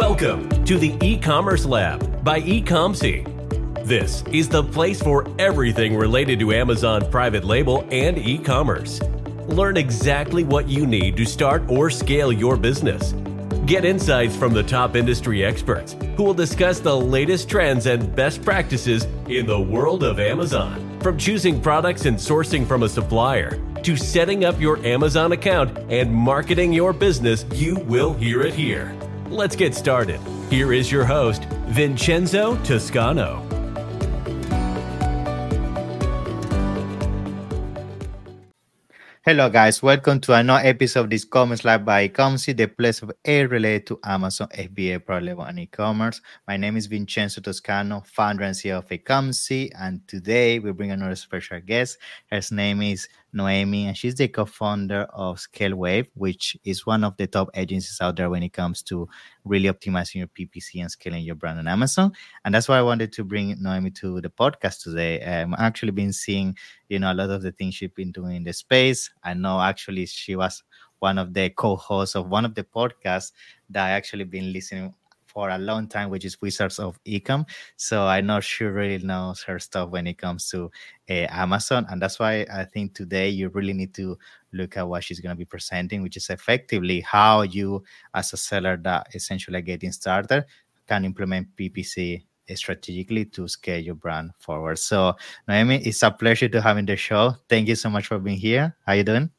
Welcome to the E-Commerce Lab by Ecomcy. This is the place for everything related to Amazon private label and e-commerce. Learn exactly what you need to start or scale your business. Get insights from the top industry experts who will discuss the latest trends and best practices in the world of Amazon. From choosing products and sourcing from a supplier to setting up your Amazon account and marketing your business, you will hear it here. Let's get started. Here is your host, Vincenzo Toscano. Hello guys, welcome to another episode of this e-commerce lab by Ecomcy, the place of air related to Amazon FBA private label and e-commerce. My name is Vincenzo Toscano, founder and CEO of Ecomcy, and today we bring another special guest. Her name is Noemi, and she's the co-founder of ScaleWave, which is one of the top agencies out there when it comes to really optimizing your PPC and scaling your brand on Amazon. And that's why I wanted to bring Noemi to the podcast today. I've actually been seeing, a lot of the things she's been doing in the space. I know actually she was one of the co-hosts of one of the podcasts that I actually been listening for a long time, which is Wizards of Ecom. So I know she really knows her stuff when it comes to Amazon. And that's why I think today you really need to look at what she's going to be presenting, which is effectively how you, as a seller that essentially getting started, can implement PPC strategically to scale your brand forward. So Noemi, it's a pleasure to have in the show. Thank you so much for being here. How you doing?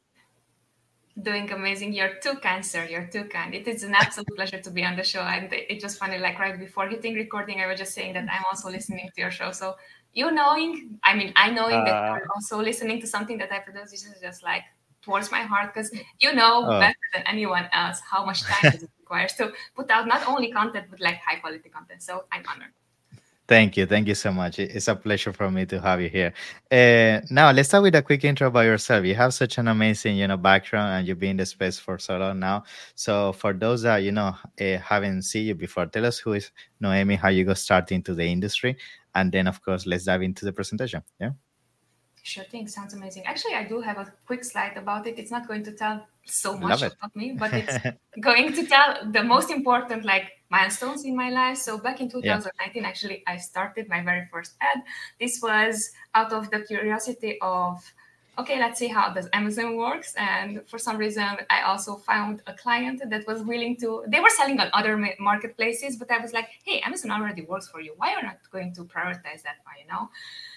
Doing amazing. You're too kind, sir. You're too kind. It is an absolute pleasure to be on the show. And it just funny, like right before hitting recording, I was just saying that I'm also listening to your show. So I knowing that you're also listening to something that I produce, this is just like towards my heart, because better than anyone else how much time it requires to put out not only content, but like high quality content. So I'm honored. Thank you. Thank you so much. It's a pleasure for me to have you here. Now, let's start with a quick intro about yourself. You have such an amazing, background, and you've been in the space for so long now. So for those that, haven't seen you before, tell us who is Noemi, how you got started into the industry. And then, of course, let's dive into the presentation. Yeah. Sure thing. Sounds amazing. Actually, I do have a quick slide about it. It's not going to tell so much about me, but it's going to tell the most important milestones in my life. So back in 2019, actually, I started my very first ad. This was out of the curiosity of, okay, let's see how does Amazon works. And for some reason, I also found a client that was willing to, they were selling on other marketplaces, but I was like, hey, Amazon already works for you. Why are you not going to prioritize that one,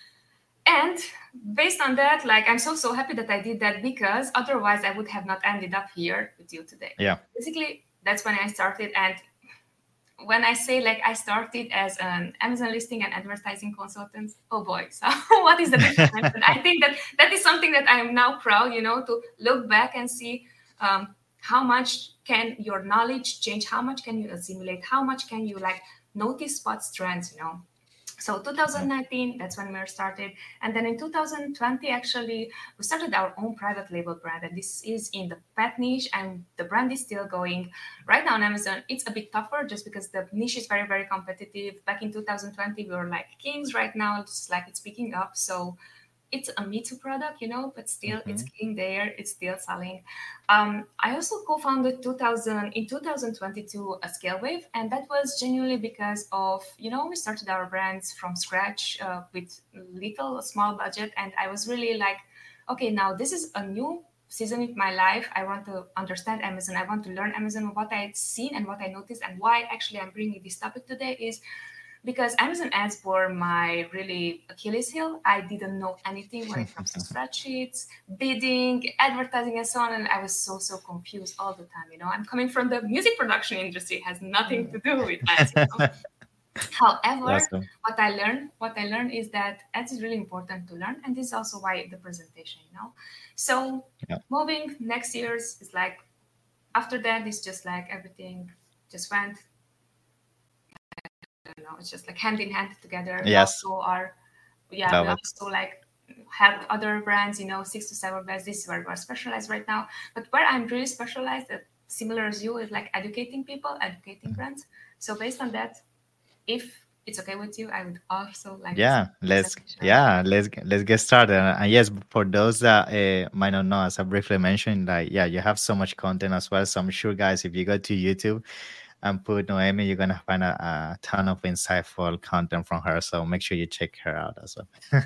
And based on that, I'm so happy that I did that, because otherwise I would have not ended up here with you today. Yeah. Basically, that's when I started. And when I say I started as an Amazon listing and advertising consultant, oh boy, so what is the difference? And I think that is something that I am now proud, to look back and see how much can your knowledge change, how much can you assimilate, how much can you notice spots, trends, So 2019, that's when we started. And then in 2020, actually, we started our own private label brand. And this is in the pet niche, and the brand is still going. Right now on Amazon, it's a bit tougher just because the niche is very, very competitive. Back in 2020, we were kings. Right now, it's it's picking up. So it's a Me Too product, but still it's getting there. It's still selling. I also co-founded in 2022 a ScaleWave, and that was genuinely because of, we started our brands from scratch with small budget. And I was really okay, now this is a new season in my life. I want to understand Amazon. I want to learn Amazon, what I've seen and what I noticed. And why actually I'm bringing this topic today is because Amazon ads were my really Achilles heel. I didn't know anything when it comes to spreadsheets, bidding, advertising, and so on. And I was so confused all the time. I'm coming from the music production industry. It has nothing to do with ads. However, awesome. what I learned is that ads is really important to learn. And this is also why the presentation, So moving next year's is after that, it's just everything just went. It's just hand in hand together. Yes. We also help other brands, 6 to 7 brands. This is where we're specialized right now. But where I'm really specialized, similar as you, is educating people, educating brands. So based on that, if it's okay with you, I would also let's get started. And yes, for those that might not know, as I briefly mentioned, you have so much content as well. So I'm sure, guys, if you go to YouTube, and put Noemi, you're gonna find a ton of insightful content from her. So make sure you check her out as well.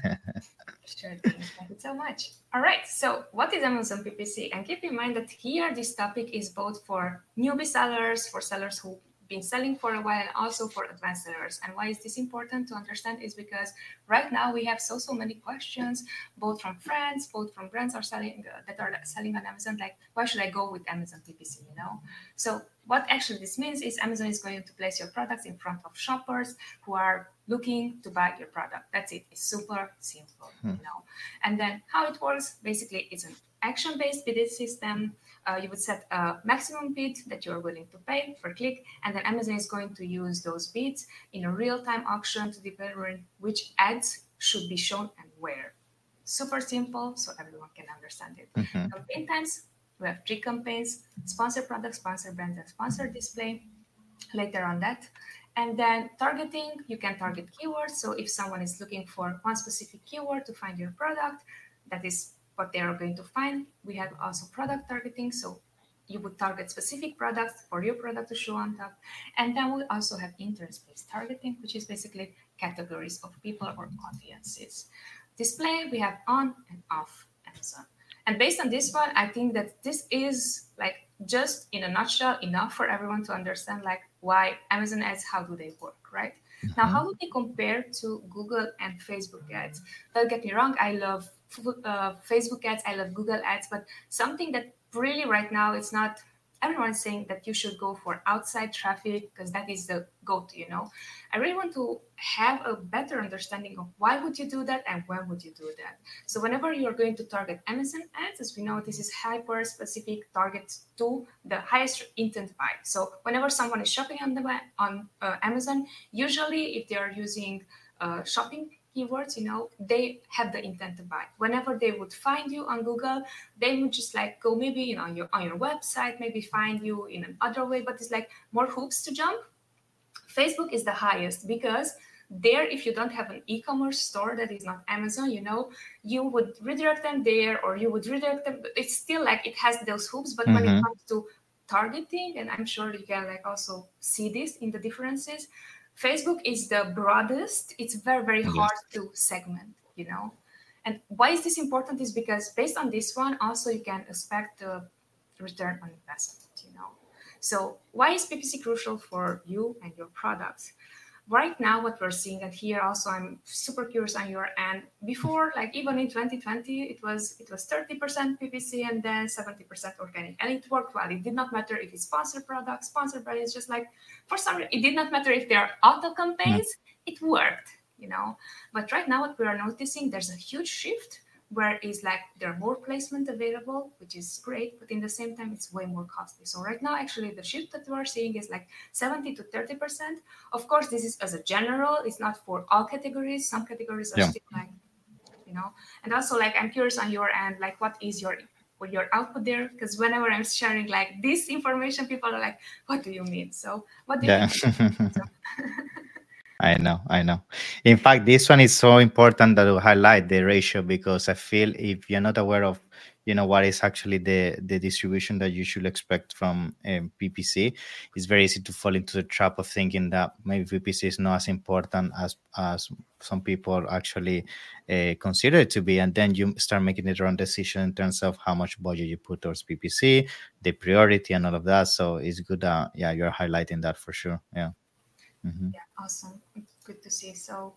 Sure thing. Thank you so much. All right. So, what is Amazon PPC? And keep in mind that here this topic is both for newbie sellers, for sellers who've been selling for a while, and also for advanced sellers. And why is this important to understand? Is because right now we have so many questions, both from friends, both from brands are selling that are selling on Amazon. Like, why should I go with Amazon PPC? You know. So, what actually this means is Amazon is going to place your products in front of shoppers who are looking to buy your product. That's it. It's super simple, you know. And then how it works, basically, it's an action-based bid system. You would set a maximum bid that you're willing to pay per click, and then Amazon is going to use those bids in a real-time auction to determine which ads should be shown and where. Super simple, so everyone can understand it. Campaign times, we have 3 campaigns: sponsor product, sponsor brand, and sponsor display. Later on that. And then targeting, you can target keywords. So if someone is looking for one specific keyword to find your product, that is what they are going to find. We have also product targeting. So you would target specific products for your product to show on top. And then we also have interest-based targeting, which is basically categories of people or audiences. Display, we have on and off Amazon. And based on this one, I think that this is like just in a nutshell enough for everyone to understand like why Amazon ads, how do they work, right? Now, how do they compare to Google and Facebook ads? Don't get me wrong, I love Facebook ads, I love Google ads, but something that really right now it's not, everyone's saying that you should go for outside traffic because that is the go-to, you know. I really want to have a better understanding of why would you do that and when would you do that. So whenever you're going to target Amazon ads, as we know, this is hyper-specific target to the highest intent buy. So whenever someone is shopping on Amazon, usually if they are using shopping keywords, you know, they have the intent to buy. Whenever they would find you on Google, they would just like go maybe, you know, on your website, maybe find you in another way, but it's like more hoops to jump. Facebook is the highest because there, if you don't have an e-commerce store that is not Amazon, you know, you would redirect them there or you would redirect them. It's still like it has those hoops, but when it comes to targeting, and I'm sure you can like also see this in the differences, Facebook is the broadest. It's very, very hard to segment, you know. And why is this important is because based on this one, also you can expect the return on investment, you know. So why is PPC crucial for you and your products? Right now, what we're seeing, and here also I'm super curious on your end. Before, like even in 2020, it was 30% PPC and then 70% organic, and it worked well. It did not matter if it's sponsored product, sponsored brand. It's just like for some reason, it did not matter if they're auto campaigns. It worked, you know. But right now, what we are noticing, there's a huge shift where it's like there are more placement available, which is great, but in the same time, it's way more costly. So right now, actually, the shift that we're seeing is like 70 to 30%. Of course, this is as a general, it's not for all categories. Some categories are still like, you know, and also like, I'm curious on your end, like what is your output there? Because whenever I'm sharing like this information, people are like, what do you mean? So what do you think? I know. In fact, this one is so important that we highlight the ratio because I feel if you're not aware of, you know, what is actually the distribution that you should expect from PPC, it's very easy to fall into the trap of thinking that maybe PPC is not as important as some people actually consider it to be, and then you start making the wrong decision in terms of how much budget you put towards PPC, the priority, and all of that. So it's good. You're highlighting that for sure. Yeah. Yeah, awesome. It's good to see. So,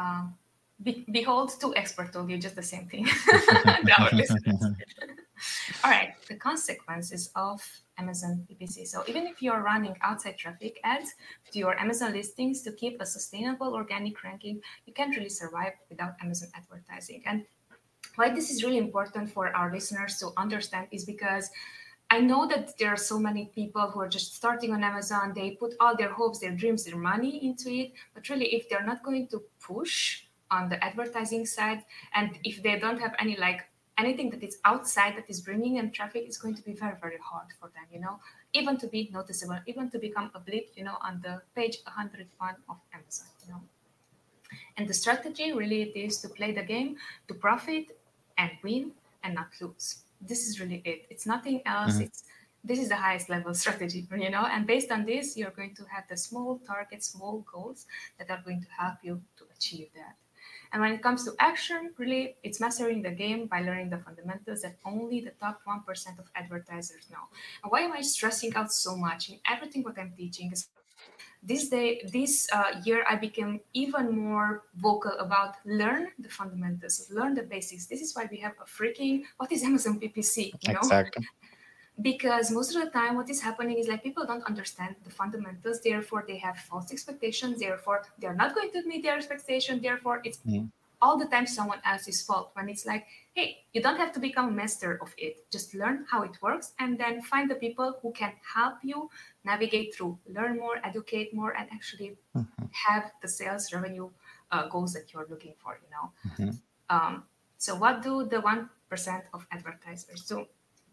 behold, two experts told you just the same thing. Our listeners. All right, the consequences of Amazon PPC. So, even if you're running outside traffic ads to your Amazon listings to keep a sustainable organic ranking, you can't really survive without Amazon advertising. And why this is really important for our listeners to understand is because I know that there are so many people who are just starting on Amazon. They put all their hopes, their dreams, their money into it. But really, if they're not going to push on the advertising side, and if they don't have any like anything that is outside that is bringing them traffic, it's going to be very, very hard for them, you know, even to be noticeable, even to become a blip, you know, on the page 101 of Amazon, you know. And the strategy really it is to play the game, to profit and win and not lose. This is really it. It's nothing else. It's this is the highest level strategy, and based on this, you're going to have the small targets, small goals that are going to help you to achieve that. And when it comes to action, really, it's mastering the game by learning the fundamentals that only the top 1% of advertisers know. And why am I stressing out so much in everything what I'm teaching? Is this year, I became even more vocal about learn the fundamentals, learn the basics. This is why we have a freaking, what is Amazon PPC, Exactly. Because most of the time what is happening is like people don't understand the fundamentals, therefore they have false expectations, therefore they're not going to meet their expectation, therefore it's all the time someone else's fault, when it's like, hey, you don't have to become a master of it, just learn how it works and then find the people who can help you navigate through, learn more, educate more, and actually have the sales revenue goals that you're looking for. So what do the 1% of advertisers do?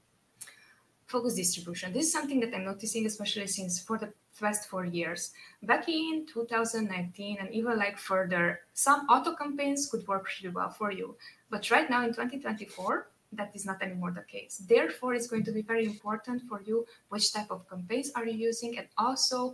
Focus distribution. This is something that I'm noticing, especially since for the past 4 years. Back in 2019 and even like further, some auto campaigns could work really well for you. But right now in 2024, that is not anymore the case. Therefore, it's going to be very important for you which type of campaigns are you using, and also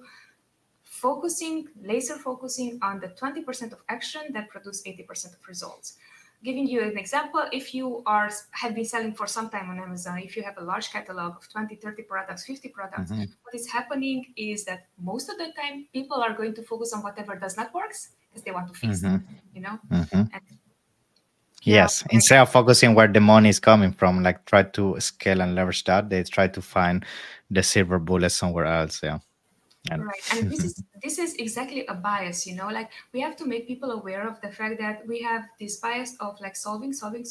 laser focusing on the 20% of action that produce 80% of results. Giving you an example, if you have been selling for some time on Amazon, if you have a large catalog of 20, 30 products, 50 products, what is happening is that most of the time people are going to focus on whatever does not work because they want to fix it, And yes, instead of focusing where the money is coming from, like try to scale and leverage that, they try to find the silver bullet somewhere else. Yeah. Right, and this is exactly a bias, like we have to make people aware of the fact that we have this bias of like solving,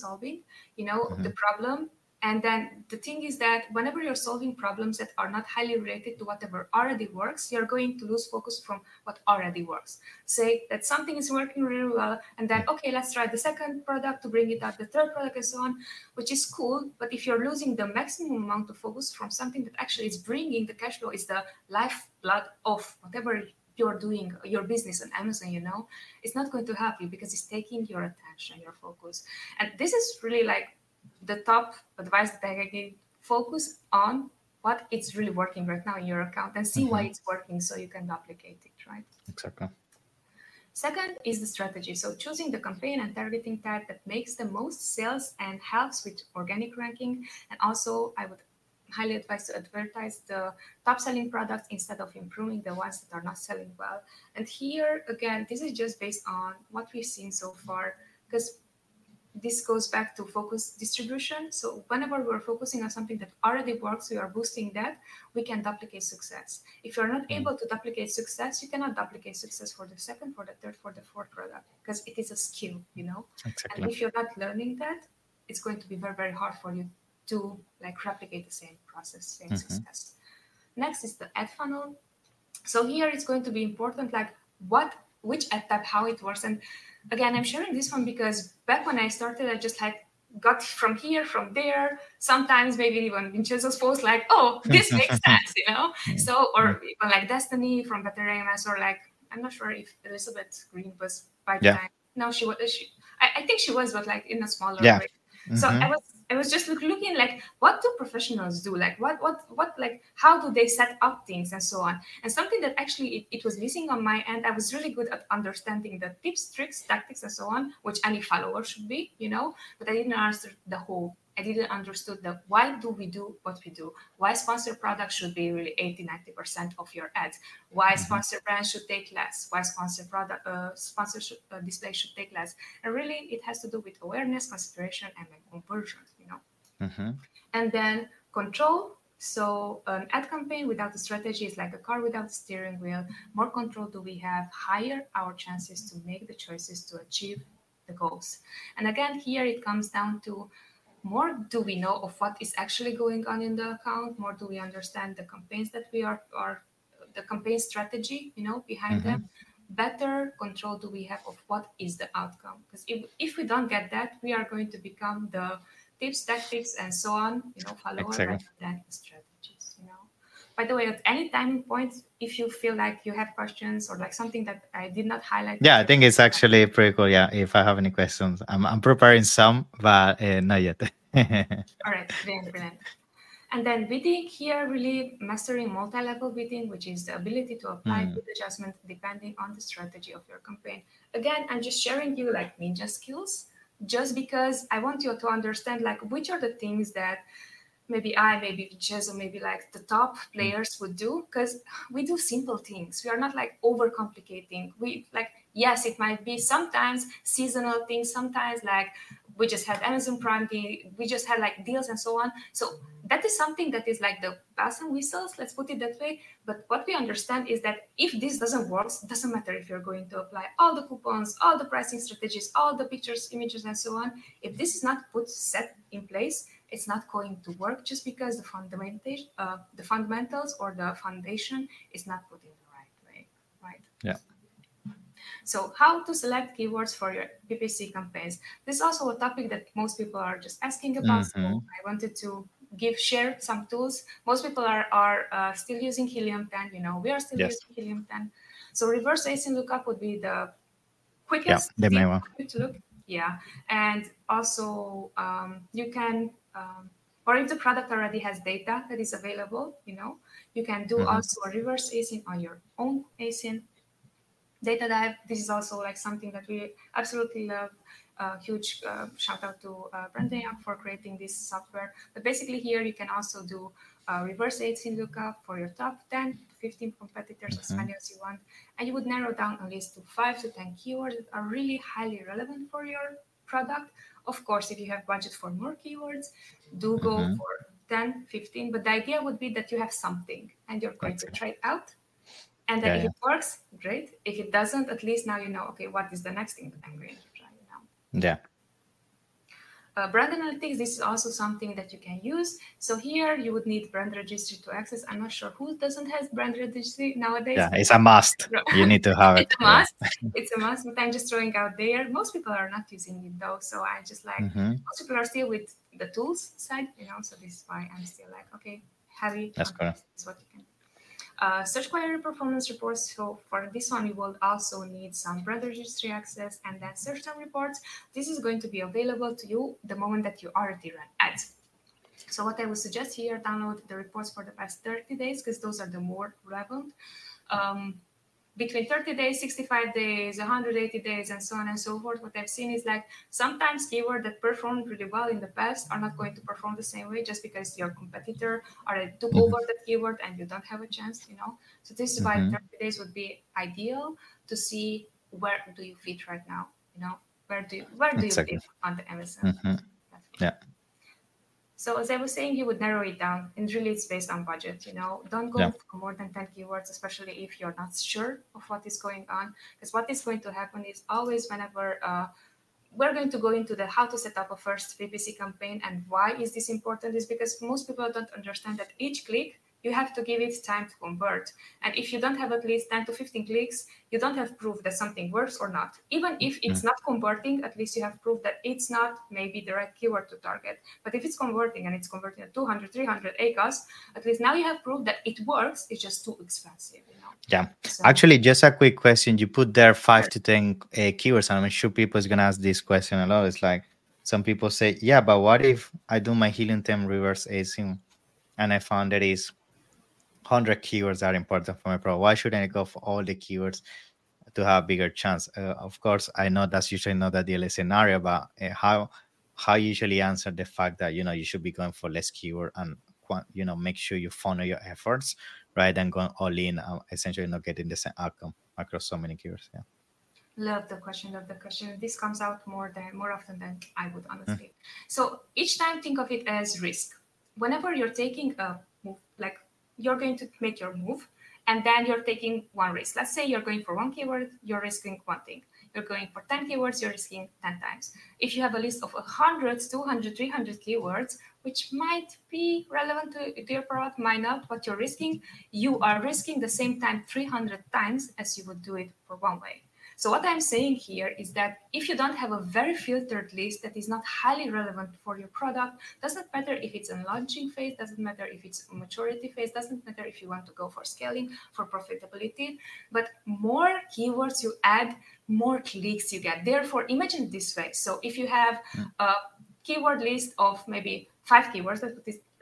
the problem. And then the thing is that whenever you're solving problems that are not highly related to whatever already works, you're going to lose focus from what already works. Say that something is working really well, and then, okay, let's try the second product to bring it up, the third product and so on, which is cool. But if you're losing the maximum amount of focus from something that actually is bringing the cash flow, is the lifeblood of whatever you're doing, your business on Amazon, it's not going to help you because it's taking your attention, your focus. And this is really like the top advice that I can give. Focus on what it's really working right now in your account and see why it's working so you can duplicate it, right? Exactly. Second is the strategy. So choosing the campaign and targeting type that makes the most sales and helps with organic ranking. And also I would highly advise to advertise the top selling products instead of improving the ones that are not selling well. And here, again, this is just based on what we've seen so far, because this goes back to focus distribution. So whenever we're focusing on something that already works, we are boosting that, we can duplicate success. If you're not able to duplicate success, you cannot duplicate success for the second, for the third, for the fourth product, because it is a skill, Exactly. And if you're not learning that, it's going to be very, very hard for you to like replicate the same process, same success. Next is the ad funnel. So here it's going to be important, like which ad type, how it works. And again, I'm sharing this one because back when I started, I just got from here, from there. Sometimes maybe even Vincenzo's post like, oh, this makes sense, So, or even like Destiny from Better AMS, or like, I'm not sure if Elizabeth Green was by the time. No, she was. I think she was, but like in a smaller way. So I was just looking like, what do professionals do? Like what like how do they set up things and so on? And something that actually it was missing on my end. I was really good at understanding the tips, tricks, tactics, and so on, which any follower should be, but I didn't understand the whole. I didn't understood the why do we do what we do? Why sponsored products should be really 80-90% of your ads? Why sponsored brands should take less? Why sponsored product sponsorship display should take less? And really, it has to do with awareness, consideration, and conversions. And then control. So an ad campaign without a strategy is like a car without a steering wheel. More control do we have, higher our chances to make the choices to achieve the goals. And again, here it comes down to more do we know of what is actually going on in the account, more do we understand the campaigns that we are the campaign strategy, behind them. Better control do we have of what is the outcome. Because if we don't get that, we are going to become the tips, tactics, and so on, follower rather than strategies, By the way, at any time point, if you feel like you have questions or like something that I did not highlight. Yeah, I think it's actually pretty cool. Yeah, if I have any questions, I'm preparing some, but not yet. All right, brilliant. And then bidding here, really mastering multi-level bidding, which is the ability to apply bid adjustment depending on the strategy of your campaign. Again, I'm just sharing you like ninja skills, just because I want you to understand like which are the things that maybe Vincenzo, maybe like the top players would do, because we do simple things. We are not like overcomplicating. We like, yes, it might be sometimes seasonal things, sometimes like we just had Amazon Prime Day, we just had like deals and so on. So that is something that is like the bells and whistles, let's put it that way. But what we understand is that if this doesn't work, it doesn't matter if you're going to apply all the coupons, all the pricing strategies, all the pictures, images, and so on. If this is not set in place, it's not going to work, just because the fundamentals or the foundation is not put in the right way, right? Yeah. So how to select keywords for your PPC campaigns. This is also a topic that most people are just asking about. So I wanted to share some tools. Most people are still using Helium 10. We are still using Helium 10. So reverse async lookup would be the quickest the main one to look. Yeah, and also you can, or if the product already has data that is available, you can do also a reverse async on your own async. Data dive, this is also like something that we absolutely love. Huge shout out to Brenda Young for creating this software. But basically here you can also do reverse async lookup for your top 10 to 15 competitors, as many as you want. And you would narrow down a list to 5 to 10 keywords that are really highly relevant for your product. Of course, if you have budget for more keywords, do go for 10, 15. But the idea would be that you have something and you're going to try it out. And then if it works, great. If it doesn't, at least now you know, okay, what is the next thing that I'm going to try now? Yeah. Brand analytics, this is also something that you can use. So here you would need brand registry to access. I'm not sure who doesn't have brand registry nowadays. Yeah, it's a must. You need to have it. It's a must. It's a must, but I'm just throwing out there. Most people are not using it though. So I just like, most people are still with the tools side, so this is why I'm still like, okay, heavy. That's correct. Is what you can do. Search query performance reports. So for this one, you will also need some brand registry access and then search term reports. This is going to be available to you the moment that you already run ads. So what I would suggest here, download the reports for the past 30 days, because those are the more relevant. Between 30 days, 65 days, 180 days, and so on and so forth, what I've seen is like sometimes keywords that performed really well in the past are not going to perform the same way just because your competitor already took over that keyword and you don't have a chance, So this is why 30 days would be ideal to see where do you fit right now, where do you fit on the Amazon. Yeah. So as I was saying, you would narrow it down, and really it's based on budget. Don't go for more than 10 keywords, especially if you're not sure of what is going on. Because what is going to happen is always whenever we're going to go into the how to set up a first PPC campaign and why is this important is because most people don't understand that each click, you have to give it time to convert. And if you don't have at least 10 to 15 clicks, you don't have proof that something works or not. Even if it's not converting, at least you have proof that it's not maybe the right keyword to target. But if it's converting and it's converting at 200, 300 ACOS, at least now you have proof that it works. It's just too expensive, Yeah. So, actually, just a quick question. You put there 5 to 10 keywords, and I'm sure people is going to ask this question a lot. It's like some people say, yeah, but what if I do my Helium 10 reverse async and I found that is 100 keywords are important for my product? Why shouldn't I go for all the keywords to have a bigger chance? Of course, I know that's usually not the ideal scenario, but how you usually answer the fact that, you should be going for less keyword and, make sure you funnel your efforts rather than going all in, essentially not getting the same outcome across so many keywords. Yeah. Love the question. This comes out more often than I would honestly. So each time think of it as risk. Whenever you're taking a move, like you're going to make your move and then you're taking one risk. Let's say you're going for one keyword, you're risking one thing. You're going for 10 keywords, you're risking 10 times. If you have a list of 100, 200, 300 keywords, which might be relevant to your product, might not, what you're risking, you are risking the same time 300 times as you would do it for one way. So what I'm saying here is that if you don't have a very filtered list that is not highly relevant for your product, doesn't matter if it's a launching phase, doesn't matter if it's a maturity phase, doesn't matter if you want to go for scaling, for profitability, but more keywords you add, more clicks you get. Therefore, imagine it this way. So if you have a keyword list of maybe 5 keywords,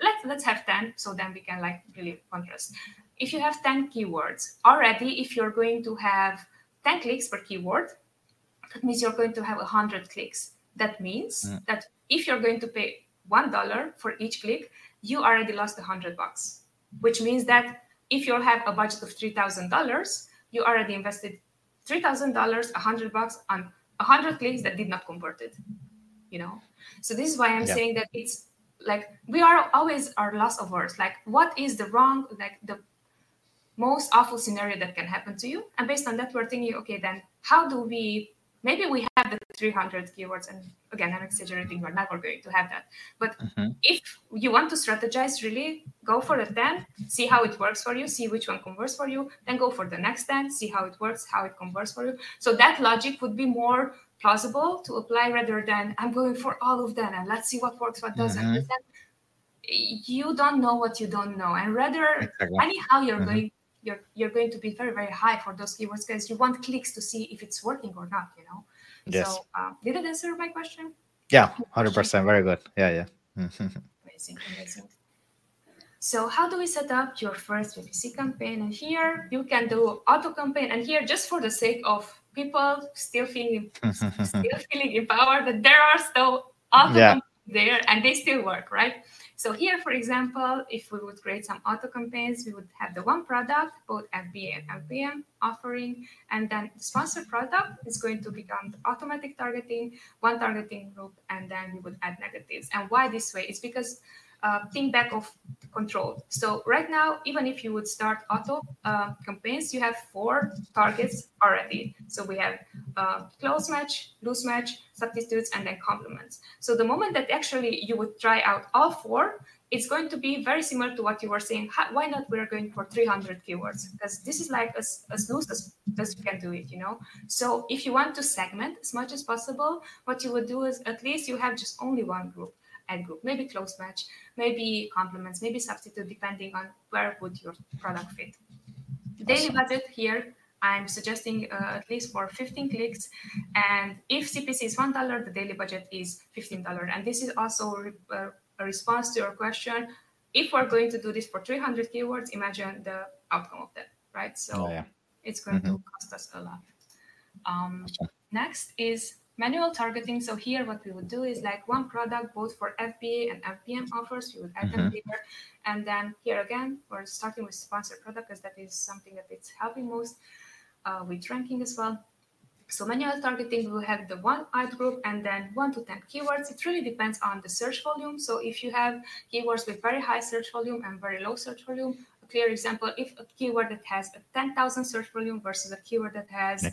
let's have 10, so then we can like really contrast. If you have 10 keywords already, if you're going to have 10 clicks per keyword, that means you're going to have 100 clicks. That means that if you're going to pay $1 for each click, you already lost $100, which means that if you have a budget of $3,000, you already invested $3,000, $100 on 100 clicks that did not convert it, you know? So this is why I'm saying that it's like, we are always our loss averse. Like, what is the wrong, like the most awful scenario that can happen to you? And based on that, we're thinking, okay, then how do we, maybe we have the 300 keywords, and again, I'm exaggerating, we're never going to have that. But if you want to strategize, really go for the 10, see how it works for you, see which one converts for you, then go for the next 10, see how it works, how it converts for you. So that logic would be more plausible to apply rather than I'm going for all of them and let's see what works, what doesn't. Then you don't know what you don't know. And rather, anyhow, you're going to be very, very high for those keywords because you want clicks to see if it's working or not, you know? Yes. So did it answer my question? Yeah, 100%. Very good. Yeah. Amazing. So how do we set up your first PPC campaign? And here you can do auto campaign. And here, just for the sake of people still feeling empowered, that there are still auto campaigns there and they still work, right? So here, for example, if we would create some auto campaigns, we would have the one product, both FBA and FBM offering, and then the sponsored product is going to become the automatic targeting, one targeting group, and then we would add negatives. And why this way? It's because think back of control. So right now, even if you would start auto campaigns, you have 4 targets already. So we have close match, loose match, substitutes, and then complements. So the moment that actually you would try out all 4, it's going to be very similar to what you were saying. Why not we're going for 300 keywords? Because this is like as loose as you can do it, you know? So if you want to segment as much as possible, what you would do is at least you have just only one group. Ad group, maybe close match, maybe complements, maybe substitute, depending on where would your product fit. Daily budget here, I'm suggesting at least for 15 clicks. And if CPC is $1, the daily budget is $15. And this is also a response to your question. If we're going to do this for 300 keywords, imagine the outcome of that, right? So it's going to cost us a lot. Next is manual targeting. So here what we would do is like one product, both for FBA and FBM offers, we would add them here. And then here again, we're starting with sponsored product because that is something that it's helping most with ranking as well. So manual targeting, we will have the one ad group and then 1 to 10 keywords. It really depends on the search volume. So if you have keywords with very high search volume and very low search volume, a clear example, if a keyword that has a 10,000 search volume versus a keyword that has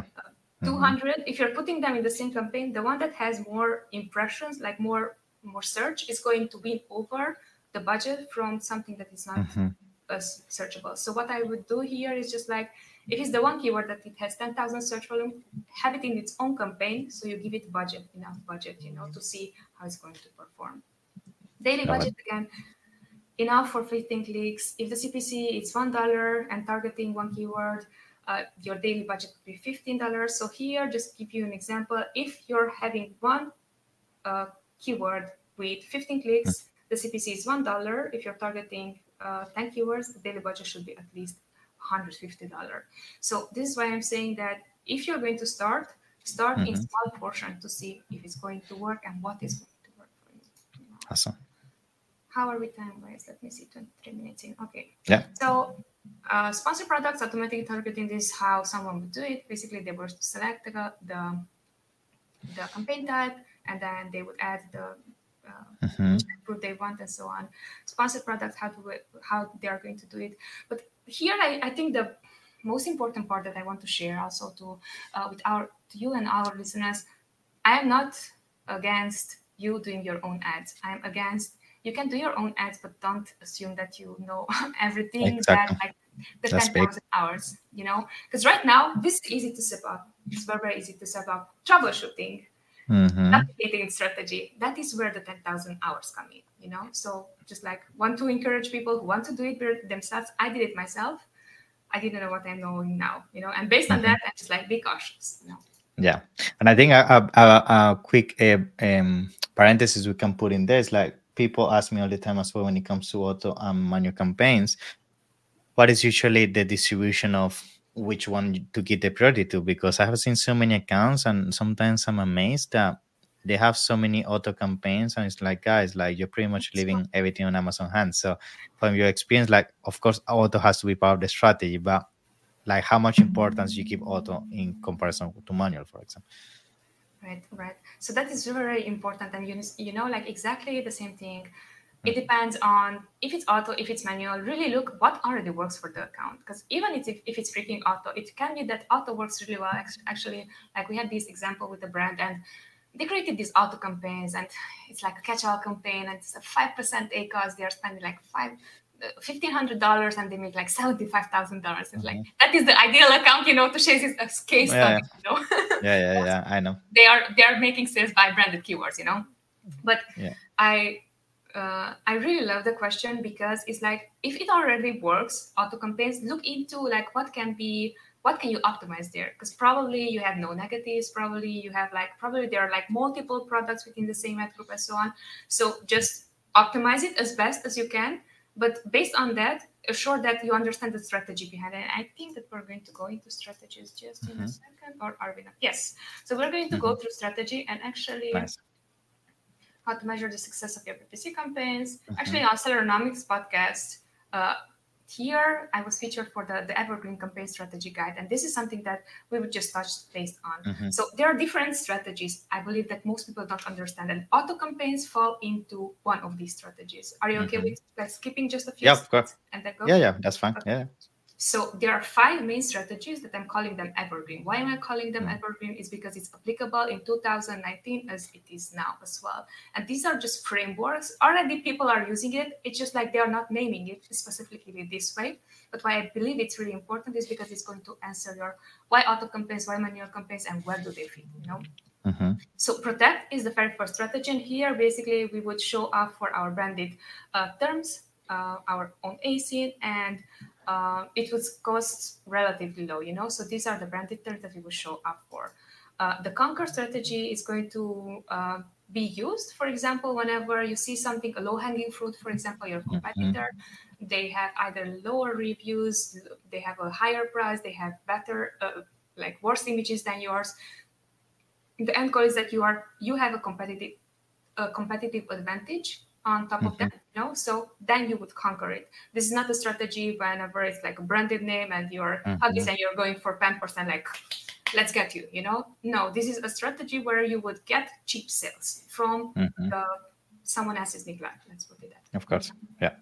200, if you're putting them in the same campaign, the one that has more impressions, like more search, is going to win over the budget from something that is not as searchable. So what I would do here is just like, if it's the one keyword that it has 10,000 search volume, have it in its own campaign, so you give it enough budget, you know, to see how it's going to perform. Daily budget, again, enough for 15 clicks. If the CPC is $1 and targeting one keyword, your daily budget would be $15. So here, just give you an example. If you're having one keyword with 15 clicks, the CPC is $1. If you're targeting 10 keywords, the daily budget should be at least $150. So this is why I'm saying that if you're going to start in small portion to see if it's going to work and what is going to work for you. Awesome. How are we time-wise? Let me see, 23 minutes in. Okay. Yeah. So sponsored products, automatic targeting, this is how someone would do it. Basically, they would select the campaign type, and then they would add the group they want and so on. Sponsored products, how they are going to do it. But here, I think the most important part that I want to share also to you and our listeners, I am not against you doing your own ads. I'm against, you can do your own ads, but don't assume that you know everything that like the 10,000 hours, you know? Because right now, this is easy to set up. It's very, very easy to set up. Troubleshooting, navigating strategy, that is where the 10,000 hours come in, you know? So just like want to encourage people who want to do it themselves. I did it myself. I didn't know what I'm knowing now, you know? And based on that, I'm just like, be cautious, you know? Yeah. And I think a quick parenthesis we can put in there is like, people ask me all the time as well when it comes to auto and manual campaigns, what is usually the distribution of which one to give the priority to? Because I have seen so many accounts, and sometimes I'm amazed that they have so many auto campaigns, and it's like, guys, like you're pretty much leaving everything on Amazon hands. So from your experience, like of course auto has to be part of the strategy, but like how much importance you give auto in comparison to manual, for example? Right. So that is very important, and you know, like exactly the same thing. It depends on if it's auto, if it's manual. Really look what already works for the account, because even if it's freaking auto, it can be that auto works really well. Actually, like we had this example with the brand, and they created these auto campaigns, and it's like a catch-all campaign, and it's a 5% ACOS. They are spending like $1,500, and they make like $75,000. It's like that is the ideal account, you know, to share this case study. You know? yeah, I know. They are making sales by branded keywords, you know. But I really love the question, because it's like if it already works, auto campaigns, look into like what can you optimize there, because probably you have no negatives, probably there are like multiple products within the same ad group and so on. So just optimize it as best as you can, but based on that, assure that you understand the strategy behind it. And I think that we're going to go into strategies just in a second, or are we not? Yes. So we're going to go through strategy and actually how to measure the success of your PPC campaigns. Actually, on Selleronomics podcast, here I was featured for the Evergreen Campaign Strategy Guide, and this is something that we would just touch based on. So there are different strategies. I believe that most people don't understand, and auto campaigns fall into one of these strategies. Are you okay with skipping just a few? Yeah, of course. And then go? Yeah, that's fine. Okay. Yeah. So there are 5 main strategies that I'm calling them evergreen. Why am I calling them evergreen? Is because it's applicable in 2019 as it is now as well. And these are just frameworks. Already people are using it. It's just like they are not naming it specifically this way. But why I believe it's really important is because it's going to answer your why auto campaigns, why manual campaigns, and where do they fit, you know? So protect is the very first strategy. And here, basically, we would show up for our branded terms, our own ASIN, and it would cost relatively low, you know. So these are the branded terms that we will show up for. The conquer strategy is going to be used, for example, whenever you see something, a low-hanging fruit, for example, your competitor, they have either lower reviews, they have a higher price, they have better, like worse images than yours. The end goal is that you have a competitive advantage on top of that, you know, so then you would conquer it. This is not a strategy whenever it's like a branded name and you're and you're going for 10%, like, let's get you, you know. No, this is a strategy where you would get cheap sales from someone else's neglect. Let's put it that. Of course, yeah.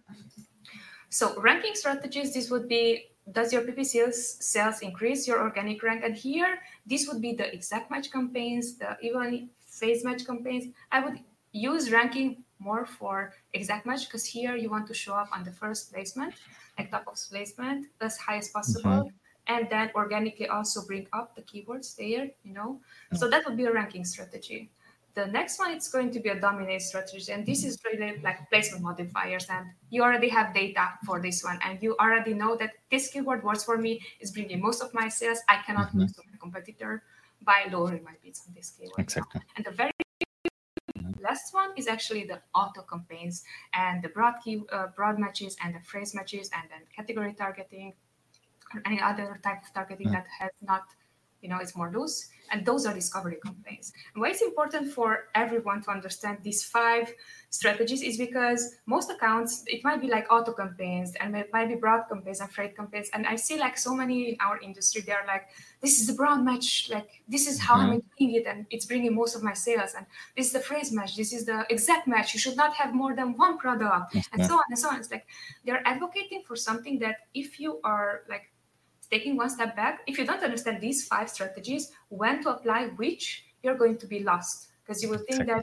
So ranking strategies, this would be, does your PPC sales increase your organic rank? And here, this would be the exact match campaigns, the even phase match campaigns. I would use ranking more for exact match, because here you want to show up on the first placement, like top of placement, as high as possible, and then organically also bring up the keywords there, you know. So that would be a ranking strategy. The next one, it's going to be a dominate strategy, and this is really like placement modifiers, and you already have data for this one, and you already know that this keyword works for me, is bringing most of my sales. I cannot lose to my competitor by lowering my bids on this keyword. Exactly. And the very last one is actually the auto campaigns and the broad matches and the phrase matches and then category targeting or any other type of targeting that has not, you know, it's more loose. And those are discovery campaigns. And why it's important for everyone to understand these 5 strategies is because most accounts, it might be like auto campaigns and it might be broad campaigns and freight campaigns. And I see like so many in our industry, they're like, this is the broad match, like this is how I'm doing it and it's bringing most of my sales. And this is the phrase match, this is the exact match. You should not have more than one product and so on and so on. It's like they're advocating for something that if you are like taking one step back, if you don't understand these 5 strategies, when to apply which, you're going to be lost, because you will think that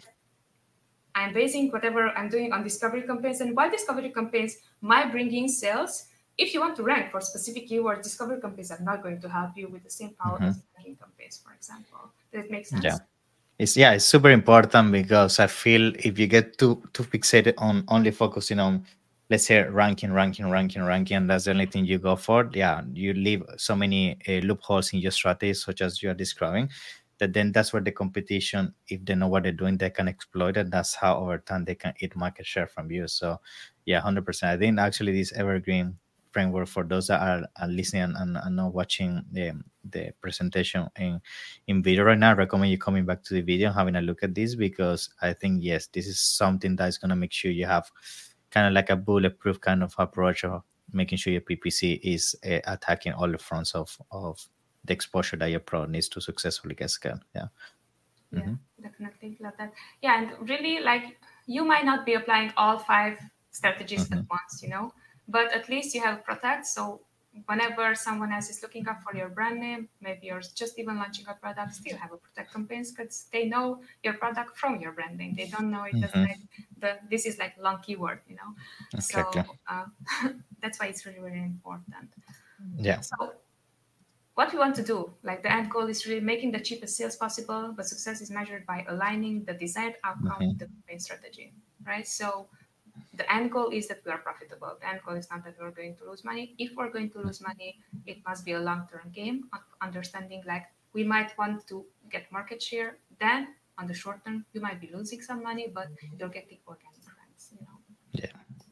I'm basing whatever I'm doing on discovery campaigns. And while discovery campaigns might bring in sales, if you want to rank for specific keywords, discovery campaigns are not going to help you with the same power as ranking campaigns, for example. Does it make sense? Yeah. It's super important, because I feel if you get too fixated on only focusing on, let's say, ranking, and that's the only thing you go for, you leave so many loopholes in your strategy, such as you are describing. that then that's where the competition, if they know what they're doing, they can exploit it. That's how over time they can eat market share from you. So yeah, 100%. I think actually this evergreen framework, for those that are listening and not watching the presentation in video right now, I recommend you coming back to the video and having a look at this, because I think, yes, this is something that's going to make sure you have kind of like a bulletproof kind of approach of making sure your PPC is attacking all the fronts of the exposure that your product needs to successfully get scaled. Yeah. Yeah, definitely love that. Yeah, and really, like, you might not be applying all 5 strategies at once, but at least you have Protect. So whenever someone else is looking up for your brand name, maybe you're just even launching a product, still have a Protect campaigns, because they know your product from your brand name. They don't know it as like this is like long keyword, Exactly. So that's why it's really, really important. Yeah. So what we want to do, like the end goal is really making the cheapest sales possible, but success is measured by aligning the desired outcome with the campaign strategy, right? So the end goal is that we are profitable. The end goal is not that we're going to lose money. If we're going to lose money, it must be a long-term game of understanding, like, we might want to get market share. Then on the short term, you might be losing some money, but you're getting organic friends, Yeah.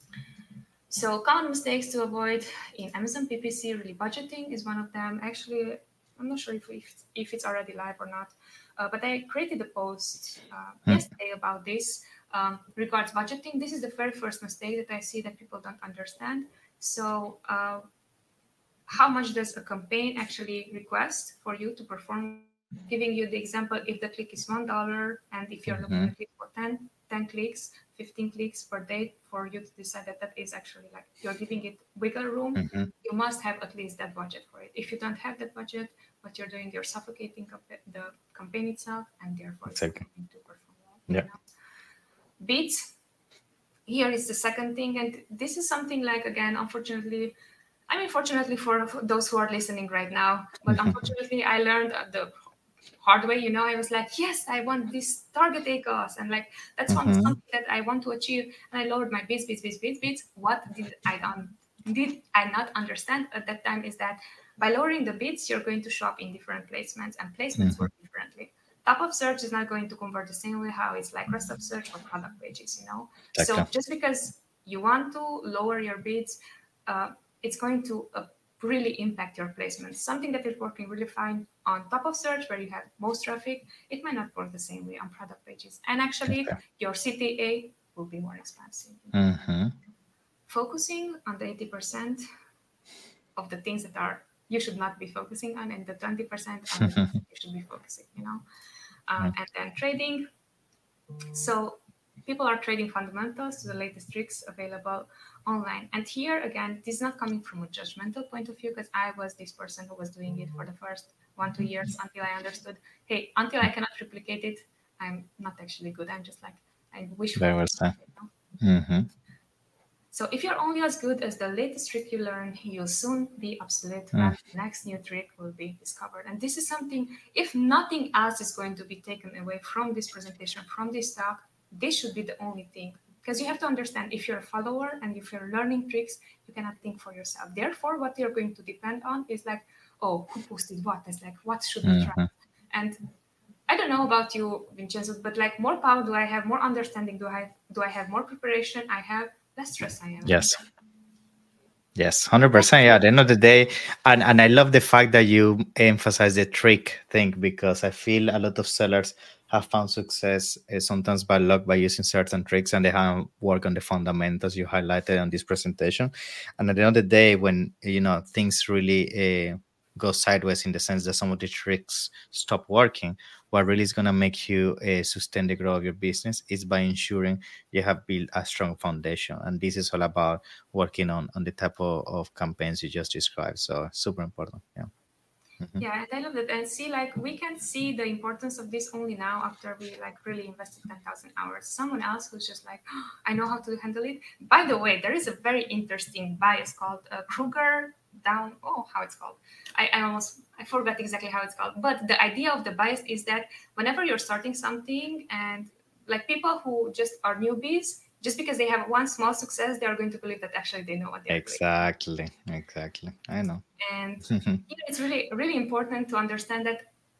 So common mistakes to avoid in Amazon PPC, really budgeting is one of them. Actually, I'm not sure if it's already live or not, but I created a post yesterday about this regards budgeting. This is the very first mistake that I see that people don't understand. So how much does a campaign actually request for you to perform? Giving you the example, if the click is $1 and if you're looking at it for 10 clicks, 15 clicks per day, for you to decide that is actually, like, you're giving it wiggle room, you must have at least that budget for it. If you don't have that budget, what you're doing, you're suffocating the campaign itself, and therefore it's not going to perform well. Yeah. Beats, here is the second thing, and this is something like, again, fortunately for those who are listening right now, but unfortunately I learned the hard way. I was like, yes, I want this target ACOS, and like that's something that I want to achieve, and I lowered my beats. What did I not understand at that time is that by lowering the beats, you're going to show up in different placements, and placements work differently. Top of search is not going to convert the same way how it's like rest of search or product pages, Exactly. So just because you want to lower your beats, it's going to really impact your placements. Something that is working really fine on top of search, where you have most traffic, it might not work the same way on product pages. And actually, your CTA will be more expensive. Focusing on the 80% of the things that you should not be focusing on, and the 20% on the things you should be focusing, And then trading. So people are trading fundamentals to the latest tricks available online. And here, again, this is not coming from a judgmental point of view, because I was this person who was doing it for the first 1-2 years until I understood, hey, until I cannot replicate it, I'm not actually good. I'm just like, I wish for it. So if you're only as good as the latest trick you learn, you'll soon be obsolete when the next new trick will be discovered. And this is something, if nothing else is going to be taken away from this presentation, from this talk, this should be the only thing. Because you have to understand, if you're a follower and if you're learning tricks, you cannot think for yourself. Therefore, what you're going to depend on is like, oh, who posted what? It's like, what should I try? And I don't know about you, Vincenzo, but like, more power do I have, more understanding do I have, more preparation I have, less stress I am. Yes, 100%. Yeah, at the end of the day, and I love the fact that you emphasize the trick thing, because I feel a lot of sellers have found success sometimes by luck, by using certain tricks, and they haven't worked on the fundamentals you highlighted on this presentation. And at the end of the day, when things really go sideways, in the sense that some of the tricks stop working, what really is going to make you sustain the growth of your business is by ensuring you have built a strong foundation. And this is all about working on the type of campaigns you just described. So super important. Yeah, and I love that. And see, like, we can see the importance of this only now, after we like really invested 10,000 hours. Someone else who's just like, oh, I know how to handle it. By the way, there is a very interesting bias called Kruger down. Oh, how it's called? I forgot exactly how it's called. But the idea of the bias is that whenever you're starting something, and like people who just are newbies, just because they have one small success, they are going to believe that actually they know what they're doing. Exactly. I know. And it's really, really important to understand that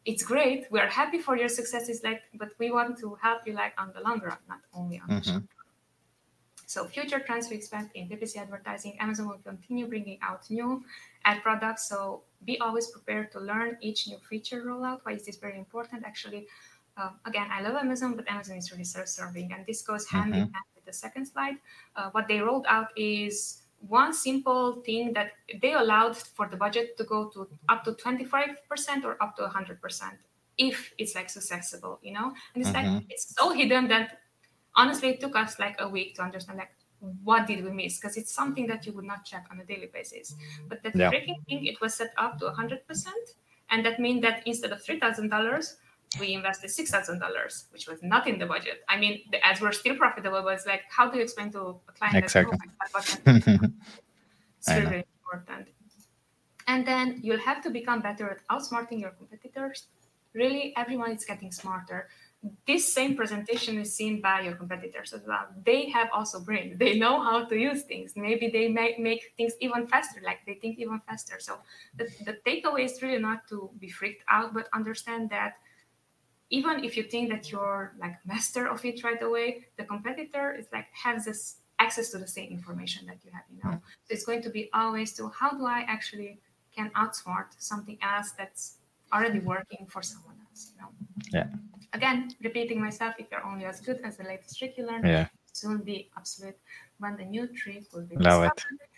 it's great. We're happy for your successes, like, but we want to help you like on the long run, not only on the short run. So future trends we expect in PPC advertising, Amazon will continue bringing out new ad products. So be always prepared to learn each new feature rollout. Why is this very important? Actually, again, I love Amazon, but Amazon is really self-serving. And this goes hand in hand with the second slide. What they rolled out is one simple thing that they allowed for the budget to go to up to 25% or up to 100% if it's like successful, you know? And it's like, it's so hidden that honestly, it took us like a week to understand like what did we miss, because it's something that you would not check on a daily basis. But that freaking thing, it was set up to 100%, and that means that instead of $3,000, we invested $6,000, which was not in the budget. I mean, the ads were still profitable, but it's like, how do you explain to a client exactly. that it's really important. And then you'll have to become better at outsmarting your competitors. Really, everyone is getting smarter. This same presentation is seen by your competitors as well. They have also brains. They know how to use things. Maybe they make things even faster, like they think even faster. So the takeaway is really not to be freaked out, but understand that even if you think that you're like master of it right away, the competitor is like has this access to the same information that you have, you know. So it's going to be always to how do I actually can outsmart something else that's already working for someone else, you know. Yeah. Again, repeating myself, if you're only as good as the latest trick you learn, soon be obsolete when the new trick will be discovered.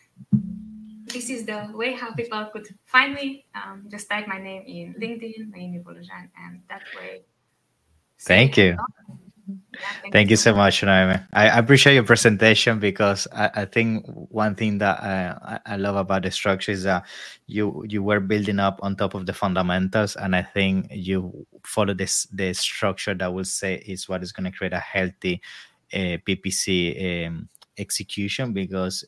This is the way how people could find me. Just type my name in LinkedIn, Naomi Bolojan, and that way. Thank you. Thank you so much, Naomi. I appreciate your presentation because I think one thing that I love about the structure is that you were building up on top of the fundamentals, and I think you follow the structure that will say is what is going to create a healthy PPC execution, because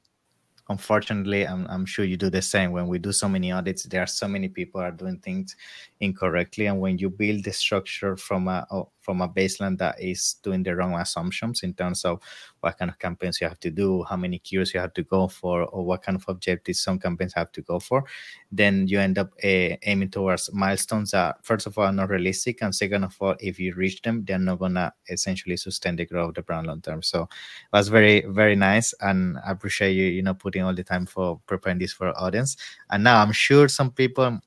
unfortunately, I'm sure you do the same. When we do so many audits, there are so many people are doing things incorrectly. And when you build the structure from a baseline that is doing the wrong assumptions in terms of what kind of campaigns you have to do, how many keywords you have to go for, or what kind of objectives some campaigns have to go for, then you end up aiming towards milestones that, first of all, are not realistic. And second of all, if you reach them, they're not going to essentially sustain the growth of the brand long term. So it was very, very nice. And I appreciate you putting all the time for preparing this for our audience. And now I'm sure some people,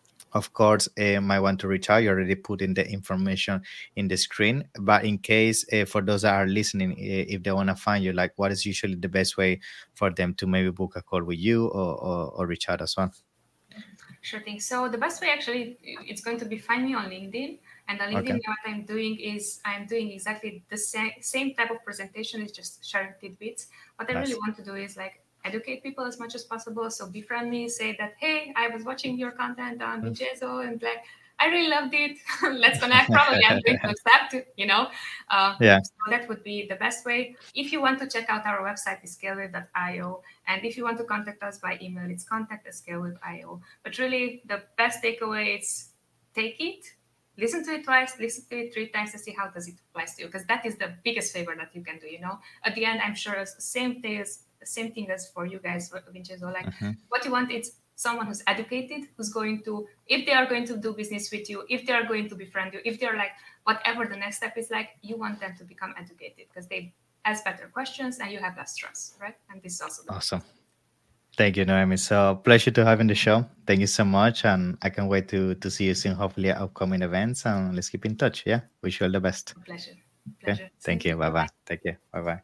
of course, might want to reach out. You already put in the information in the screen. But in case for those that are listening, if they want to find you, like what is usually the best way for them to maybe book a call with you or reach out as well? Sure thing. So the best way actually, it's going to be find me on LinkedIn. And on LinkedIn, what I'm doing is I'm doing exactly the same type of presentation. It's just sharing tidbits. What I really want to do is like educate people as much as possible. So befriend me, say that, hey, I was watching your content on Vincenzo and like, I really loved it. Let's connect. Probably I'm going to accept it, you know. So that would be the best way. If you want to check out our website, it's scalewith.io. And if you want to contact us by email, it's contact@scalewith.io. But really, the best takeaway is take it, listen to it twice, listen to it 3 times to see how does it apply to you. Because that is the biggest favor that you can do, you know. At the end, I'm sure it's the same thing as for you guys, Vincenzo. Like what you want is someone who's educated, who's going to, if they are going to do business with you, if they are going to befriend you, if they're like, whatever the next step is like, you want them to become educated because they ask better questions and you have less stress, right? And this is also awesome. Thank you, Naomi. So pleasure to have in the show. Thank you so much. And I can't wait to see you soon, hopefully at upcoming events. And let's keep in touch. Yeah. Wish you all the best. Pleasure. Okay. Thank you. Bye-bye. Take care. Bye-bye.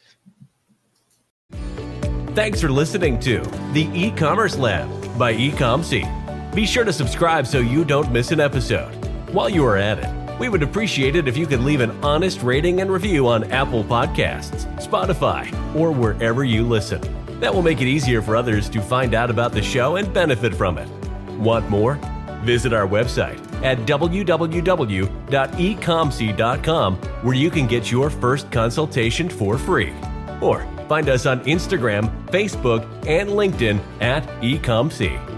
Thanks for listening to the E-Commerce Lab by Ecomcy. Be sure to subscribe so you don't miss an episode. While you are at it, we would appreciate it if you could leave an honest rating and review on Apple Podcasts, Spotify, or wherever you listen. That will make it easier for others to find out about the show and benefit from it. Want more? Visit our website at www.ecomcy.com, where you can get your first consultation for free. Or find us on Instagram, Facebook, and LinkedIn at Ecomcy.